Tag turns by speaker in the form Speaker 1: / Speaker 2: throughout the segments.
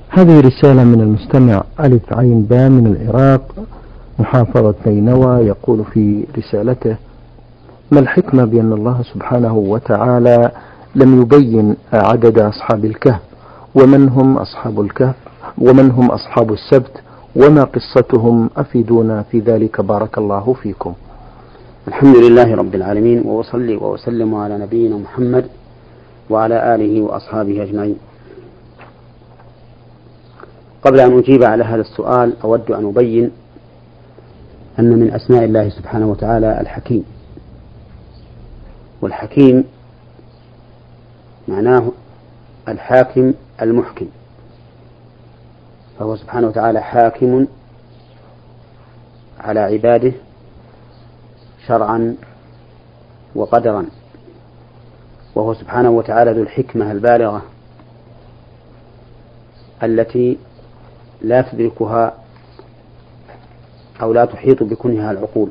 Speaker 1: هذه رسالة من المستمع ألف عين با من العراق محافظة نينوى، يقول في رسالته: ما الحكمة بأن الله سبحانه وتعالى لم يبين عدد أصحاب الكهف، ومن هم أصحاب الكهف، ومن هم أصحاب السبت، وما قصتهم؟ أفيدونا في ذلك بارك الله فيكم.
Speaker 2: الحمد لله رب العالمين، وأصلي وأسلم على نبينا محمد وعلى آله وأصحابه أجمعين. قبل أن أجيب على هذا السؤال أود أن أبين أن من أسماء الله سبحانه وتعالى الحكيم، والحكيم معناه الحاكم المحكم، فهو سبحانه وتعالى حاكم على عباده شرعا وقدرا، وهو سبحانه وتعالى ذو الحكمة البالغة التي لا تدركها أو لا تحيط بكنها العقول.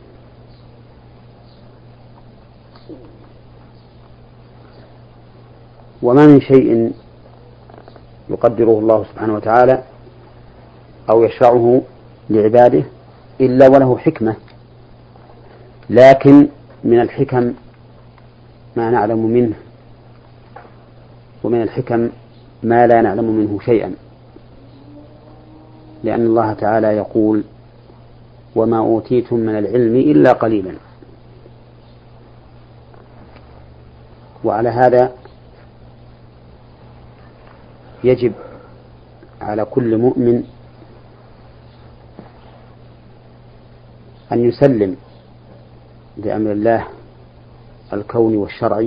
Speaker 2: وما من شيء يقدره الله سبحانه وتعالى أو يشرعه لعباده إلا وله حكمة، لكن من الحكم ما نعلم منه، ومن الحكم ما لا نعلم منه شيئا، لأن الله تعالى يقول: وما أوتيتم من العلم إلا قليلا. وعلى هذا يجب على كل مؤمن أن يسلم لأمر الله الكوني والشرعي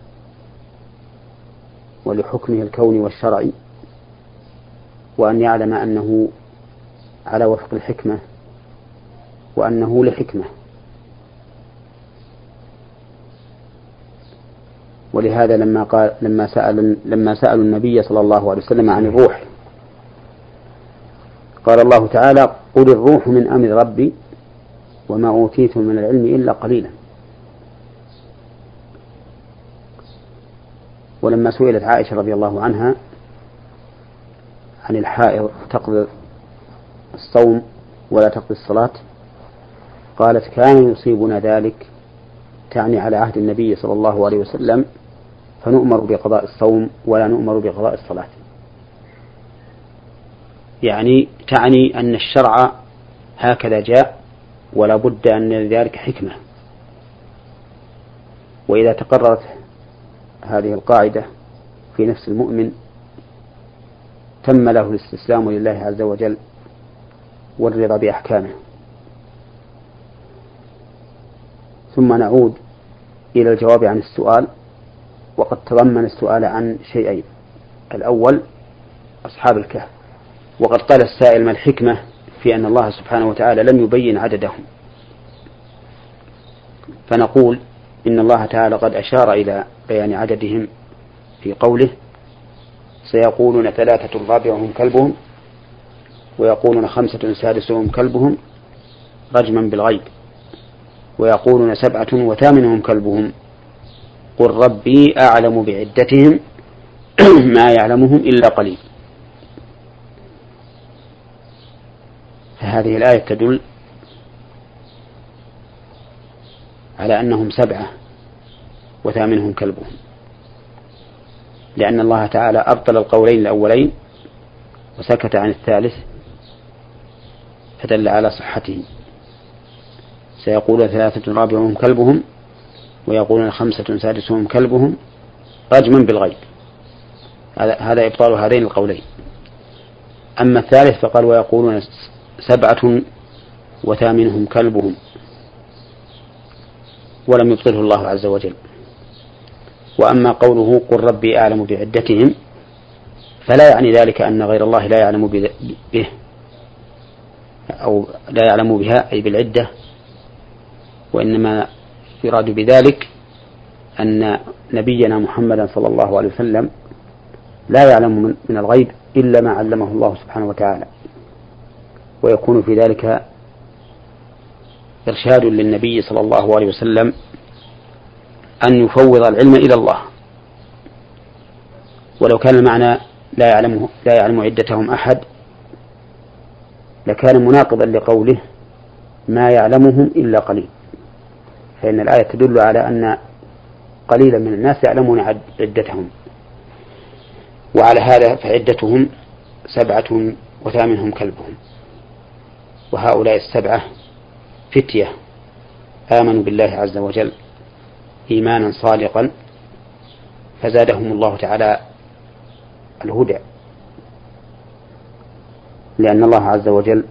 Speaker 2: ولحكمه الكوني والشرعي، وأن يعلم أنه على وفق الحكمة وأنه لحكمة. ولهذا لما سألوا النبي صلى الله عليه وسلم عن الروح قال الله تعالى: قل الروح من أمر ربي وما أوتيتم من العلم إلا قليلا. ولما سئلت عائشة رضي الله عنها عن الحائض تقضي الصوم ولا تقضي الصلاة، قالت: كان يصيبنا ذلك، تعني على عهد النبي صلى الله عليه وسلم، فنؤمر بقضاء الصوم ولا نؤمر بقضاء الصلاة. يعني تعني أن الشرع هكذا جاء، ولا بد أن لذلك حكمة. وإذا تقررت هذه القاعدة في نفس المؤمن تم له الاستسلام لله عز وجل والرضا بأحكامه. ثم نعود إلى الجواب عن السؤال، وقد تضمن السؤال عن شيئين: الأول أصحاب الكهف، وقد قال السائل: ما الحكمة في أن الله سبحانه وتعالى لم يبين عددهم؟ فنقول إن الله تعالى قد أشار إلى بيان عددهم في قوله: سيقولون 3 رابعهم كلبهم، ويقولون 5 سادسهم كلبهم رجما بالغيب، ويقولون 7 وثامنهم كلبهم، قل ربي أعلم بعدتهم ما يعلمهم إلا قليل. فهذه الآية تدل على أنهم 7 وثامنهم كلبهم، لأن الله تعالى أبطل القولين الأولين وسكت عن الثالث فدل على صحته. سيقول 3 رابعهم كلبهم، ويقولون 5 سادسهم كلبهم رجما بالغيب. هذا إبطال هذين القولين. أما الثالث فقال: ويقولون 7 وثامنهم كلبهم، ولم يبطله الله عز وجل. وأما قوله: قل ربي أعلم بعدتهم، فلا يعني ذلك أن غير الله لا يعلم به أو لا يعلم بها، أي بالعدة، وإنما يراد بذلك أن نبينا محمدا صلى الله عليه وسلم لا يعلم من الغيب إلا ما علمه الله سبحانه وتعالى، ويكون في ذلك إرشاد للنبي صلى الله عليه وسلم أن يفوض العلم إلى الله. ولو كان المعنى لا يعلم عدتهم أحد لكان مناقضا لقوله ما يعلمهم إلا قليل، فإن الآية تدل على أن قليلا من الناس يعلمون عدتهم، وعلى هذا فعدتهم 7 وثامنهم كلبهم. وهؤلاء 7 فتية آمنوا بالله عز وجل إيمانا صادقا فزادهم الله تعالى الهدى، لأن الله عز وجل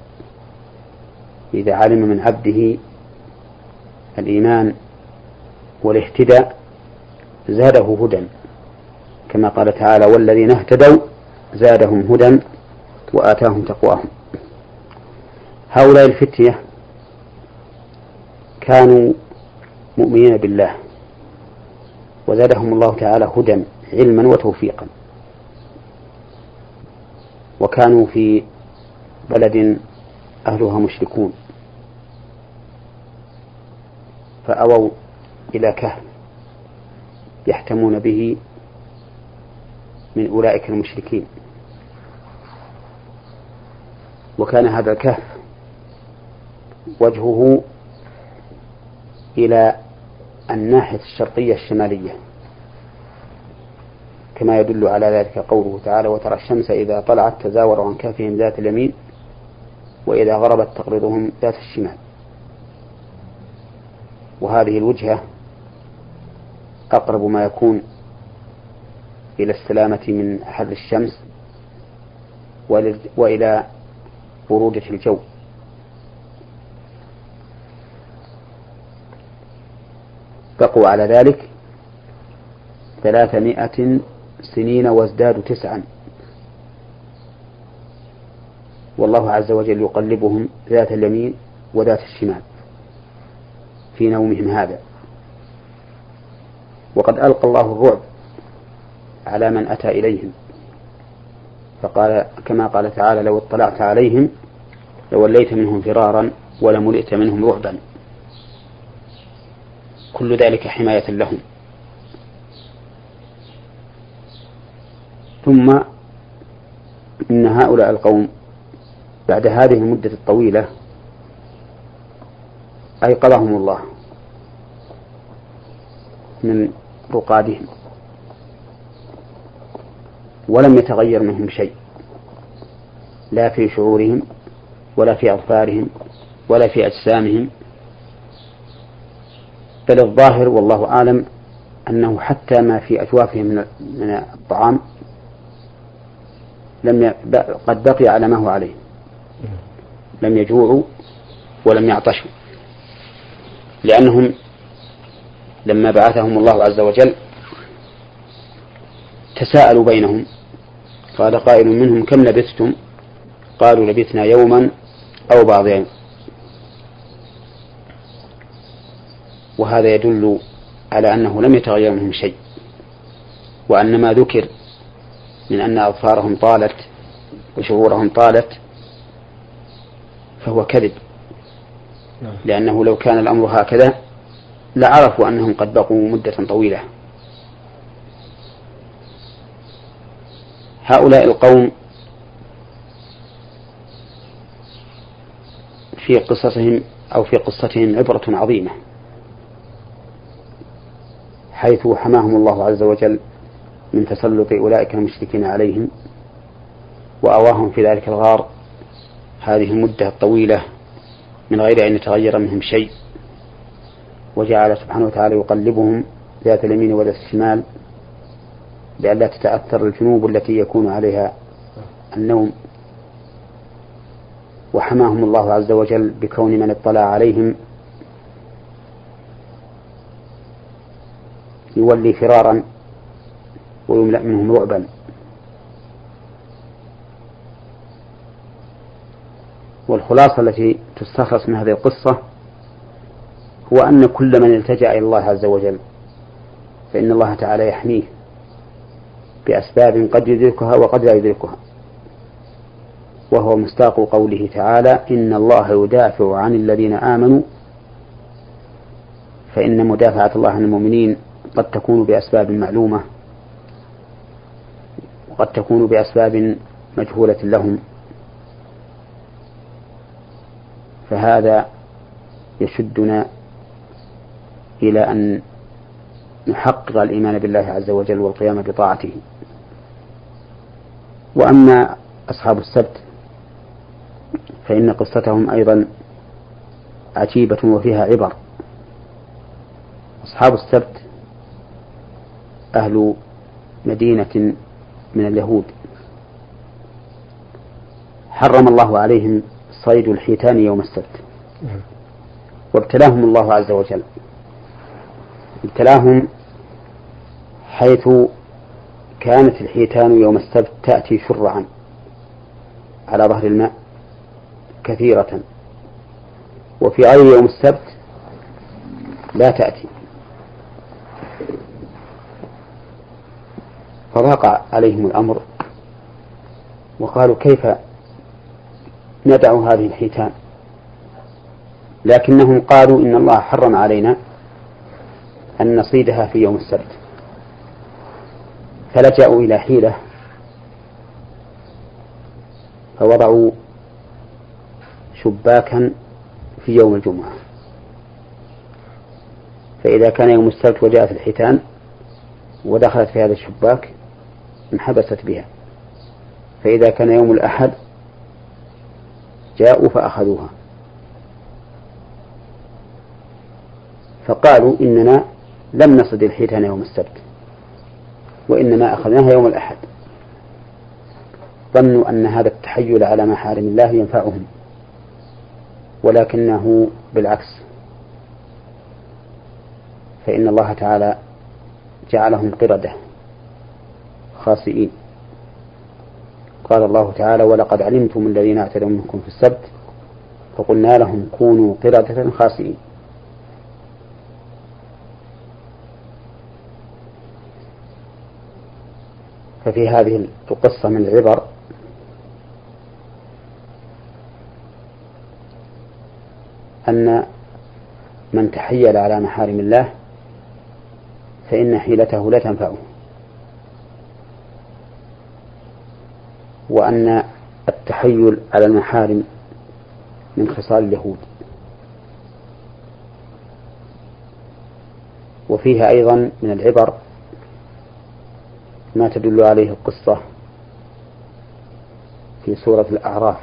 Speaker 2: إذا علم من عبده الإيمان والاهتداء زاده هدى، كما قال تعالى والذين اهتدوا زادهم هدى وآتاهم تقواهم. هؤلاء الفتية كانوا مؤمنين بالله وزادهم الله تعالى هدى علما وتوفيقا، وكانوا في بلد أهلها مشركون فأووا إلى كهف يحتمون به من أولئك المشركين، وكان هذا الكهف وجهه إلى الناحية الشرقية الشمالية، كما يدل على ذلك قوله تعالى وترى الشمس إذا طلعت تزاور عن كهفهم ذات اليمين وإذا غربت تقرضهم ذات الشمال. وهذه الوجهة أقرب ما يكون إلى السلامة من حر الشمس وإلى برودة الجو. بقوا على ذلك 300 سنين وازدادوا 9، والله عز وجل يقلبهم ذات اليمين وذات الشمال في نومهم هذا. وقد ألقى الله الرعب على من أتى إليهم، فقال كما قال تعالى لو اطلعت عليهم لوليت منهم فرارا ولملئت منهم رعبا، كل ذلك حماية لهم. ثم إن هؤلاء القوم بعد هذه المدة الطويلة أيقظهم الله من رقادهم ولم يتغير منهم شيء، لا في شعورهم ولا في أظفارهم ولا في أجسامهم، بل الظاهر والله أعلم أنه حتى ما في أجوافهم من الطعام قد بقي على ما هو عليه، لم يجوعوا ولم يعطشوا، لأنهم لما بعثهم الله عز وجل تساءلوا بينهم، قال قائل منهم كم لبثتم؟ قالوا لبثنا يوما أو بعض يوم. وهذا يدل على أنه لم يتغير منهم شيء، وأن ما ذكر من أن أظفارهم طالت وشعورهم طالت فهو كذب، لأنه لو كان الأمر هكذا لعرفوا أنهم قد بقوا مدة طويلة. هؤلاء القوم في قصصهم أو في قصتهم عبرة عظيمة، حيث حماهم الله عز وجل من تسلط أولئك المشركين عليهم وأواهم في ذلك الغار هذه المدة الطويلة من غير أن يتغير منهم شيء، وجعل سبحانه وتعالى يقلبهم ذات اليمين وذات الشمال لئلا تتأثر الجنوب التي يكون عليها النوم. وحماهم الله عز وجل بكون من اطلع عليهم يولي فرارا ويملأ منهم رعبا. والخلاصة التي تستخلص من هذه القصة هو أن كل من التجأ إلى الله عز وجل فإن الله تعالى يحميه بأسباب قد يدركها وقد لا يدركها، وهو مصداق قوله تعالى إن الله يدافع عن الذين آمنوا، فإن مدافعة الله عن المؤمنين قد تكون بأسباب معلومة وقد تكون بأسباب مجهولة لهم، فهذا يشدنا إلى أن نحقق الإيمان بالله عز وجل والقيام بطاعته. وأما أصحاب السبت فإن قصتهم أيضا عجيبة وفيها عبر. أصحاب السبت أهل مدينة من اليهود، حرم الله عليهم صيد الحيتان يوم السبت، وابتلاهم الله عز وجل، ابتلاهم حيث كانت الحيتان يوم السبت تأتي شرعا على ظهر الماء كثيرة، وفي غير يوم السبت لا تأتي، فضاق عليهم الأمر وقالوا كيف ندع هذه الحيتان، لكنهم قالوا إن الله حرم علينا أن نصيدها في يوم السبت، فلجأوا إلى حيلة، فوضعوا شباكا في يوم الجمعة، فإذا كان يوم السبت وجاءت الحيتان ودخلت في هذا الشباك انحبست بها، فإذا كان يوم الأحد جاءوا فأخذوها، فقالوا إننا لم نصد الحيتان يوم السبت وإنما أخذناها يوم الأحد. ظنوا أن هذا التحيل على محارم الله ينفعهم، ولكنه بالعكس، فإن الله تعالى جعلهم قردة خاسئين. قال الله تعالى: ولقد علمتم الذين اعتدوا منكم في السبت فقلنا لهم كونوا قردة خاسئين. ففي هذه القصة من العبر أن من تحيل على محارم الله فإن حيلته لا تنفعه، وأن التحيل على المحارم من خصال اليهود. وفيها أيضا من العبر ما تدل عليه القصة في سورة الأعراف: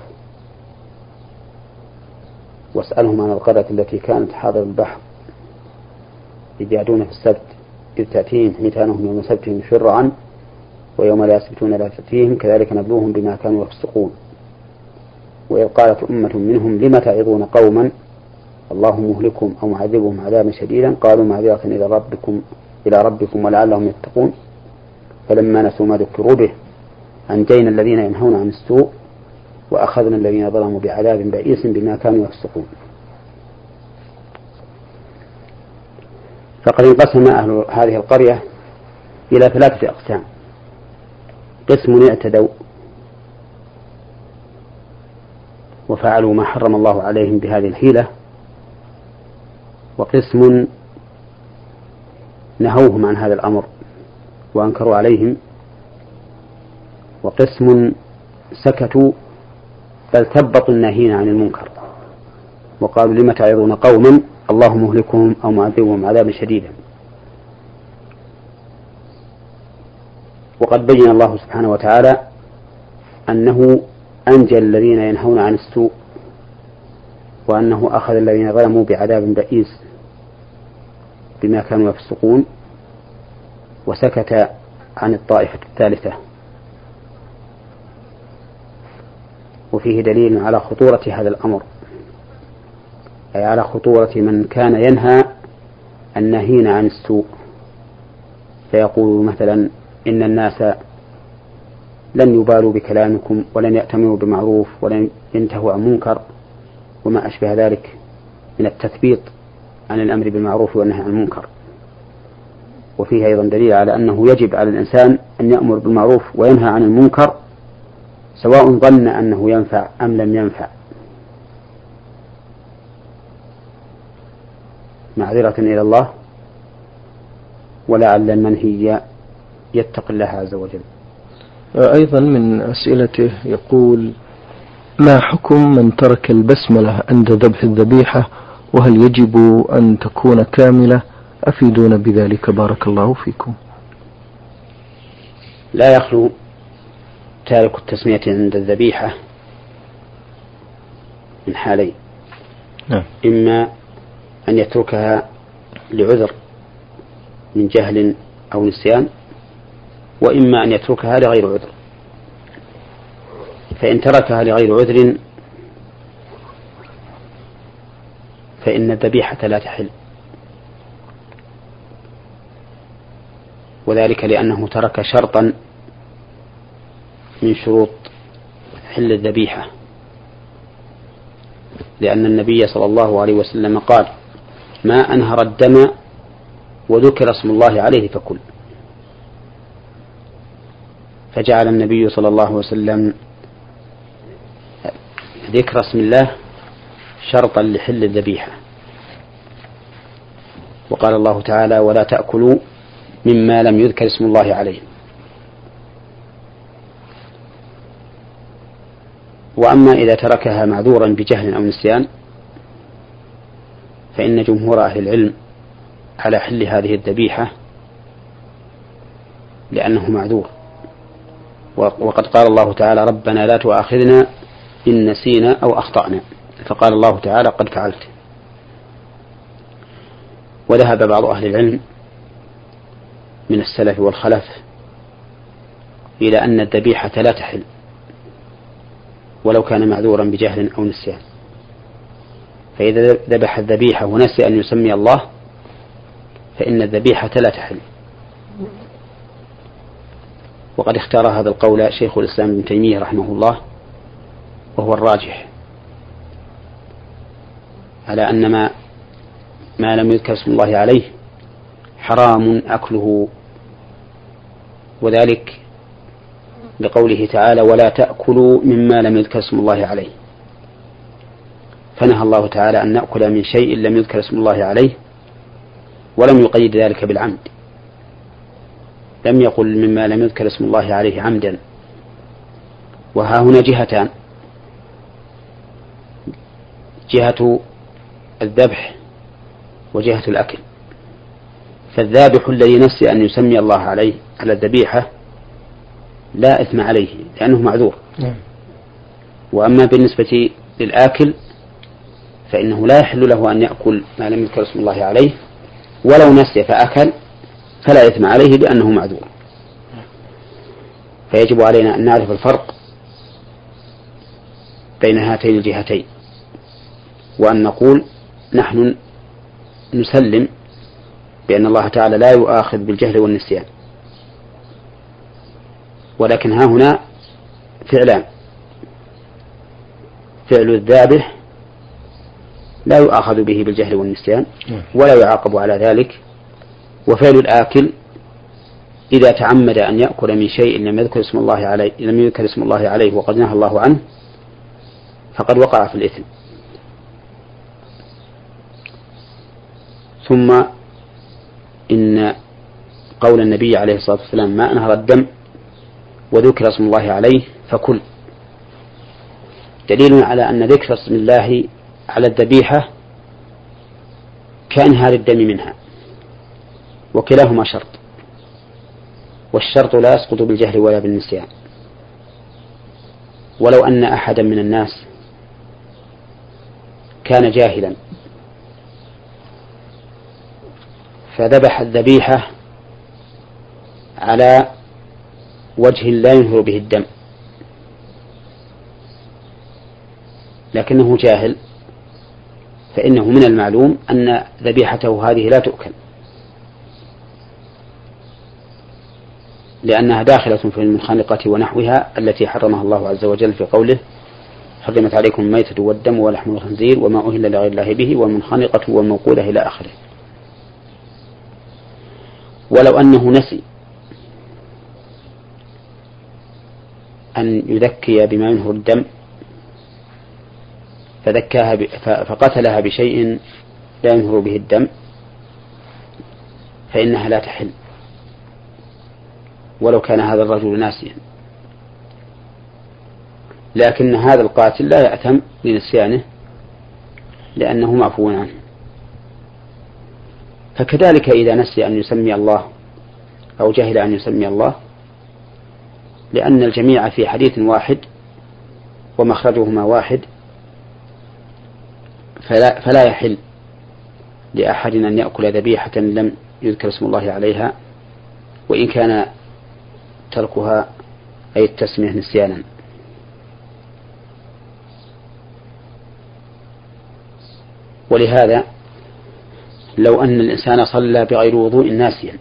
Speaker 2: واسألهم عن القرية التي كانت حاضر البحر إذ يعدون في السبت إذ تأتيهم حيتانهم يوم سبتهم شرعا ويوم لا يسبتون لا تأتيهم كذلك نبلوهم بما كانوا يفسقون. وإذ قالت أمة منهم لم تعظون قوما الله مهلكهم أو معذبهم عذابا شديدا قالوا معذرة إلى ربكم ولعلهم يتقون فلما نسوا ما ذكروا به أنجينا الذين ينهون عن السوء وأخذنا الذين ظلموا بعذاب بئيس بما كانوا يفسقون. فقد انقسم أهل هذه القرية إلى 3 أقسام: قسم اعتدوا وفعلوا ما حرم الله عليهم بهذه الحيلة، وقسم نهوهم عن هذا الأمر وأنكروا عليهم، وقسم سكتوا بل ثبطوا الناهين عن المنكر وقالوا لم تعظون قوما الله مهلكهم أو معذبهم عذابا شديدا. وقد بين الله سبحانه وتعالى أنه أنجى الذين ينهون عن السوء وأنه أخذ الذين ظلموا بعذاب بئيس بما كانوا يفسقون، وسكت عن الطائفة الثالثة. وفيه دليل على خطورة هذا الأمر، أي على خطورة من كان ينهى الناهين عن السوء، فيقول مثلا إن الناس لن يبالوا بكلامكم ولن يأتمروا بمعروف ولن ينتهوا عن منكر وما أشبه ذلك من التثبيط عن الأمر بالمعروف والنهي عن المنكر. وفيه أيضا دليل على أنه يجب على الإنسان أن يأمر بالمعروف وينهى عن المنكر سواء ظن أنه ينفع أم لم ينفع، معذرة إلى الله ولعل المنهي يتقي الله عز وجل.
Speaker 1: أيضا من أسئلته يقول: ما حكم من ترك البسملة عند ذبح الذبيحة، وهل يجب أن تكون كاملة؟ أفيدونا بذلك بارك الله فيكم.
Speaker 2: لا يخلو تارك التسمية عند الذبيحة من حالين: إما أن يتركها لعذر من جهل أو نسيان، وإما أن يتركها لغير عذر. فإن تركها لغير عذر فإن الذبيحة لا تحل، وذلك لأنه ترك شرطا من شروط حل الذبيحة، لأن النبي صلى الله عليه وسلم قال: ما أنهر الدم وذكر اسم الله عليه فكل. فجعل النبي صلى الله عليه وسلم ذكر اسم الله شرطا لحل الذبيحة، وقال الله تعالى: ولا تأكلوا مما لم يذكر اسم الله عليه. وأما إذا تركها معذورا بجهل أو نسيان فإن جمهور أهل العلم على حل هذه الذبيحة لأنه معذور، وقد قال الله تعالى: ربنا لا تؤاخذنا إن نسينا أو أخطأنا، فقال الله تعالى: قد فعلت. وذهب بعض أهل العلم من السلف والخلف إلى أن الذبيحة لا تحل ولو كان معذورا بجهل أو نسيان، فإذا ذبح الذبيحة ونسي أن يسمي الله فإن الذبيحة لا تحل. وقد اختار هذا القول شيخ الإسلام ابن تيمية رحمه الله، وهو الراجح، على أن ما لم يذكر اسم الله عليه حرام أكله، وذلك لقوله تعالى: ولا تأكلوا مما لم يذكر اسم الله عليه. فنهى الله تعالى أن نأكل من شيء لم يذكر اسم الله عليه، ولم يقيد ذلك بالعمد، لم يقل مما لم يذكر اسم الله عليه عمدا. وها هنا جهتان: جهة الذبح وجهة الأكل. فالذابح الذي نسي أن يسمي الله عليه على الذبيحة لا إثم عليه لأنه معذور. وأما بالنسبة للآكل فإنه لا يحل له أن يأكل ما لم يذكر اسم الله عليه، ولو نسي فأكل فلا إثم عليه لأنه معذور. فيجب علينا أن نعرف الفرق بين هاتين الجهتين، وأن نقول نحن نسلم بأن الله تعالى لا يؤاخذ بالجهل والنسيان، ولكن ها هنا فعلان: فعل الذابح لا يؤاخذ به بالجهل والنسيان ولا يعاقب على ذلك، وفعل الآكل إذا تعمد أن يأكل من شيء لم يذكر اسم الله عليه وقد نهى الله عنه فقد وقع في الإثم. ثم إن قول النبي عليه الصلاة والسلام: ما أنهر الدم وذكر اسم الله عليه فكل، دليل على أن ذكر اسم الله على الذبيحة كأنهار الدم منها، وكلاهما شرط، والشرط لا يسقط بالجهل ولا بالنسيان. ولو أن أحدا من الناس كان جاهلا فذبح الذبيحة على وجه لا ينهر به الدم، لكنه جاهل، فإنه من المعلوم أن ذبيحته هذه لا تؤكل، لأنها داخلة في المنخنقة ونحوها التي حرمها الله عز وجل في قوله: حرمت عليكم الميتة والدم ولحم الخنزير وما أهل لغير الله به والمنخنقة والموقودة إلى آخره. ولو أنه نسي أن يذكي بما ينهر الدم فقتلها بشيء لا ينهر به الدم فإنها لا تحل ولو كان هذا الرجل ناسيا، لكن هذا القاتل لا يأثم لنسيانه لأنه معفو عنه. فكذلك إذا نسي أن يسمي الله أو جهل أن يسمي الله، لأن الجميع في حديث واحد ومخرجهما واحد، فلا يحل لأحد أن يأكل ذبيحة لم يذكر اسم الله عليها، وإن كان تركها أي التسمية نسيانا. ولهذا لو أن الإنسان صلى بغير وضوء ناسيا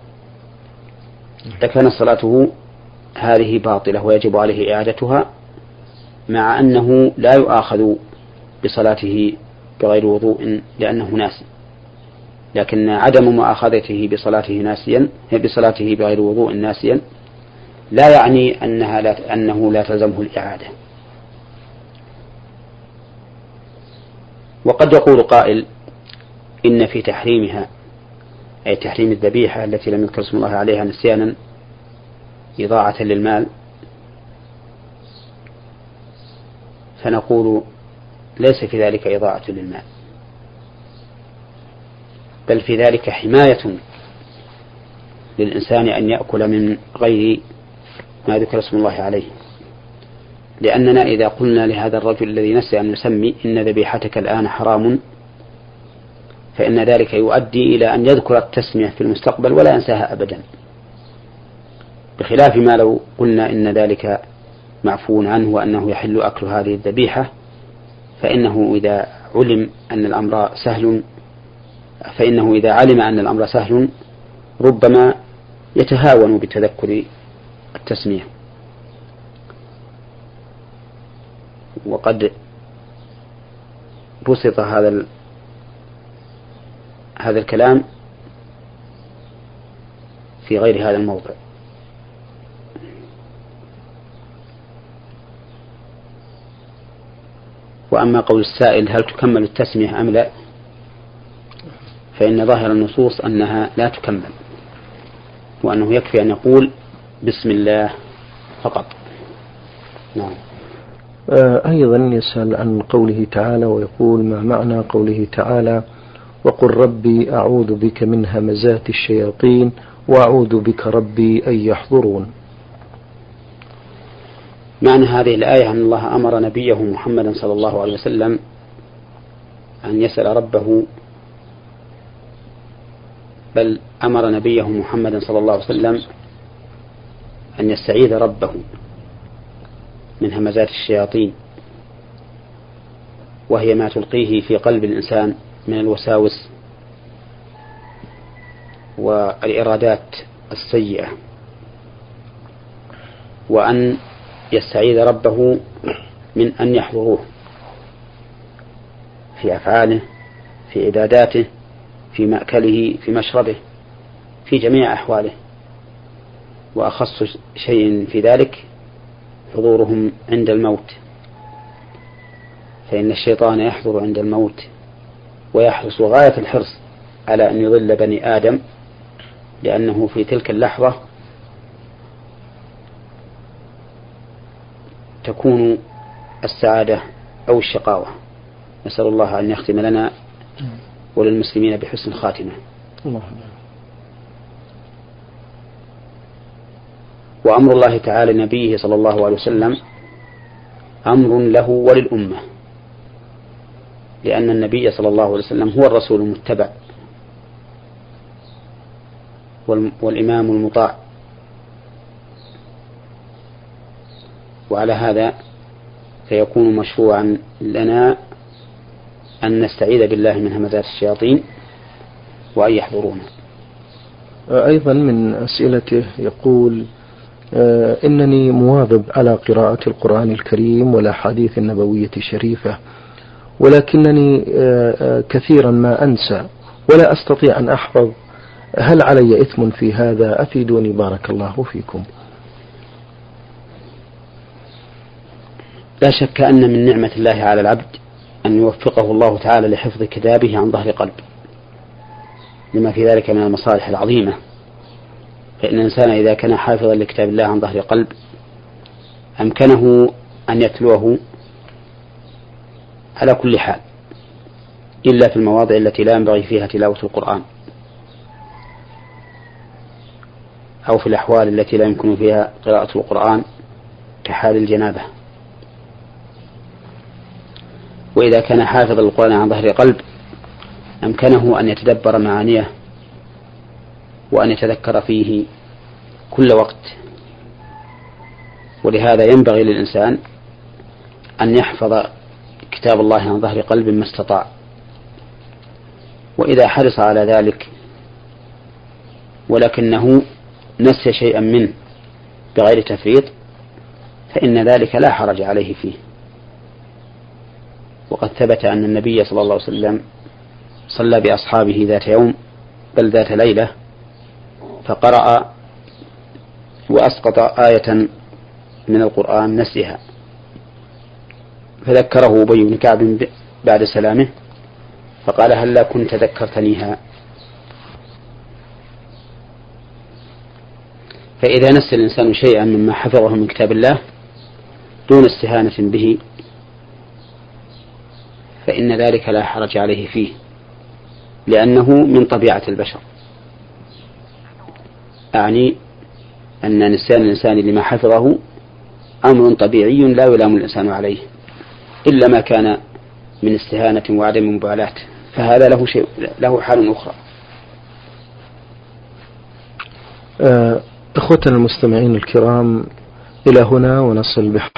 Speaker 2: لكان صلاته هذه باطلة ويجب عليه إعادتها، مع أنه لا يؤاخذ بصلاته بغير وضوء لأنه ناسي، لكن عدم مؤاخذته بصلاته بغير وضوء ناسيا لا يعني أنه لا تلزمه الإعادة. وقد يقول قائل إن في تحريمها، أي تحريم الذبيحة التي لم يذكر اسم الله عليها نسيانا إضاعة للمال، فنقول ليس في ذلك إضاعة للمال، بل في ذلك حماية للإنسان أن يأكل من غير ما ذكر اسم الله عليه. لأننا إذا قلنا لهذا الرجل الذي نسي أن يسمي إن ذبيحتك الآن حرام، فإن ذلك يؤدي إلى أن يذكر التسمية في المستقبل ولا ينساها أبدا، بخلاف ما لو قلنا إن ذلك معفو عنه وأنه يحل أكل هذه الذبيحة، فإنه إذا علم أن الأمر سهل ربما يتهاون بتذكر التسمية. وقد بسط هذا الكلام في غير هذا الموضع. وأما قول السائل هل تكمل التسمية أم لا، فإن ظاهر النصوص أنها لا تكمل، وأنه يكفي أن يقول بسم الله فقط. نعم.
Speaker 1: أيضا يسأل عن قوله تعالى ويقول ما معنى قوله تعالى وقل ربي أعوذ بك من همزات الشياطين وأعوذ بك ربي أن يحضرون.
Speaker 2: معنى هذه الآية أن الله أمر نبيه محمدا صلى الله عليه وسلم أن يسأل ربه، بل أمر نبيه محمدا صلى الله عليه وسلم أن يستعيذ ربه من همزات الشياطين، وهي ما تلقيه في قلب الإنسان من الوساوس والإرادات السيئة، وأن يستعيذ ربه من أن يحضروه في أفعاله، في عباداته، في مأكله، في مشربه، في جميع أحواله. وأخص شيء في ذلك حضورهم عند الموت، فإن الشيطان يحضر عند الموت ويحرص غاية الحرص على أن يضل بني آدم، لأنه في تلك اللحظة تكون السعادة أو الشقاوة. نسأل الله أن يختم لنا وللمسلمين بحسن خاتمة. وأمر الله تعالى لنبيه صلى الله عليه وسلم أمر له وللأمة، لأن النبي صلى الله عليه وسلم هو الرسول المتبع والإمام المطاع، وعلى هذا فيكون مشروعا لنا أن نستعيذ بالله من همزات الشياطين وأن يحضرونا.
Speaker 1: أيضا من أسئلته يقول إنني مواظب على قراءة القرآن الكريم والأحاديث النبوية الشريفة، ولكنني كثيرا ما أنسى ولا أستطيع أن أحفظ، هل علي إثم في هذا؟ أفيدوني بارك الله فيكم.
Speaker 2: لا شك أن من نعمة الله على العبد أن يوفقه الله تعالى لحفظ كتابه عن ظهر قلب، لما في ذلك من المصالح العظيمة. فإن الإنسان إذا كان حافظا لكتاب الله عن ظهر قلب أمكنه أن يتلوه على كل حال إلا في المواضع التي لا ينبغي فيها تلاوة القرآن، أو في الأحوال التي لا يمكن فيها قراءة القرآن كحال الجنابة. وإذا كان حافظ القرآن عن ظهر قلب أمكنه أن يتدبر معانيه وأن يتذكر فيه كل وقت. ولهذا ينبغي للإنسان أن يحفظ كتاب الله عن ظهر قلب ما استطاع، وإذا حرص على ذلك ولكنه نسي شيئا منه بغير تفريط فإن ذلك لا حرج عليه فيه. وقد ثبت أن النبي صلى الله عليه وسلم صلى بأصحابه ذات يوم بل ذات ليلة فقرأ وأسقط آية من القرآن نسيها، فذكره أبي بن كعب بعد سلامه فقال هلا كنت ذكرتنيها. فإذا نسي الإنسان شيئا مما حفظه من كتاب الله دون استهانة به فإن ذلك لا حرج عليه فيه، لأنه من طبيعة البشر. أعني أن نسيان الإنسان لما حفظه أمر طبيعي لا يلام الإنسان عليه إلا ما كان من استهانة وعدم مبالاة، فهذا له حال أخرى.
Speaker 1: إخوتنا المستمعين الكرام، إلى هنا ونصل